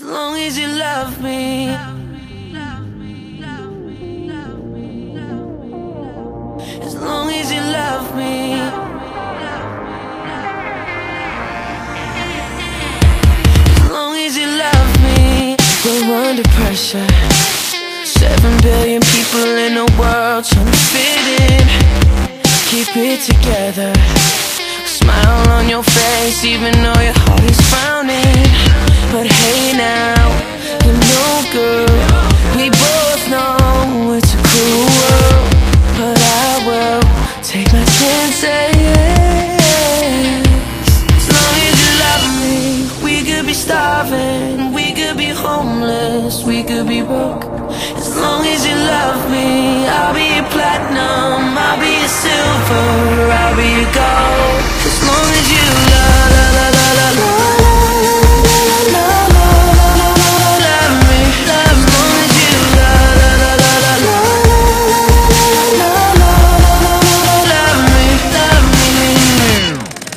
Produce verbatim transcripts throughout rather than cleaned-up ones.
long as you love me. As long as you love me. As long as you love me. We're under pressure. Seven billion people in the world trying to fit in. Keep it together. Smile on your face even though your heart is frowning. But hey now, you know girl, we both know it's a cruel world. But I will take my chances. As long as you love me, we could be starving, we could be homeless, we could be broke. As long as you love me, I'll be your platinum, I'll be your silver, I'll be your gold. As long as you love, la la la la la la la la, love me. As long as you love, la la la la la la la, love me, love me.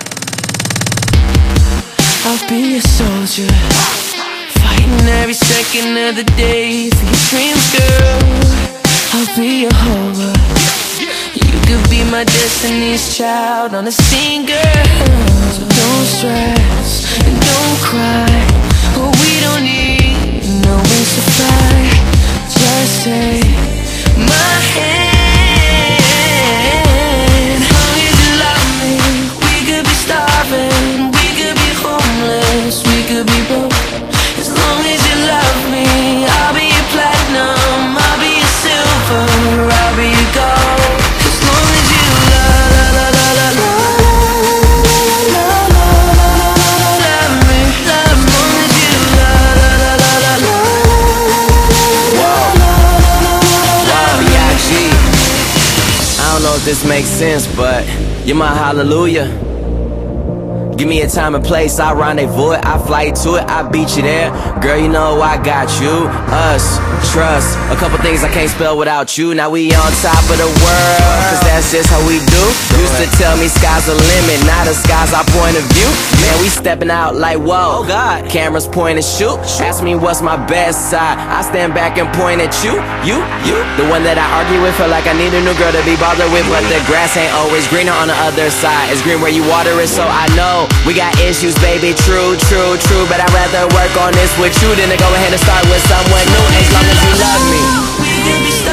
I'll be a soldier, fighting every second of the day for your dreams, girl. I'll be a hoe. You could be my destiny's child on a scene, girl. So don't stress and don't cry. Oh, we don't need no wings to fly. Just take my hand. As long as you love me, we could be starving, we could be homeless, we could be broke. As long as you love me, I'll be your platinum, I'll be your silver, I'll be your gold. As long as you love, la la la la la la la la, love me. As long as you love, la la la la la la, B I G. I don't know if this makes sense, but you're my hallelujah. Give me a time and place, I rendezvous it, I fly to it, I beat you there. Girl, you know I got you, us, trust. A couple things I can't spell without you. Now we on top of the world, cause that's just how we do. Used to tell me sky's the limit, now the sky's our point of view. Man, we stepping out like whoa, oh God. Cameras point and shoot. Ask me what's my best side, I stand back and point at you, you, you. The one that I argue with, feel like I need a new girl to be bothered with. But the grass ain't always greener on the other side. It's green where you water it, so I know we got issues, baby, true, true, true. But I'd rather work on this with you than to go ahead and start with someone new. As long as you love me. we could be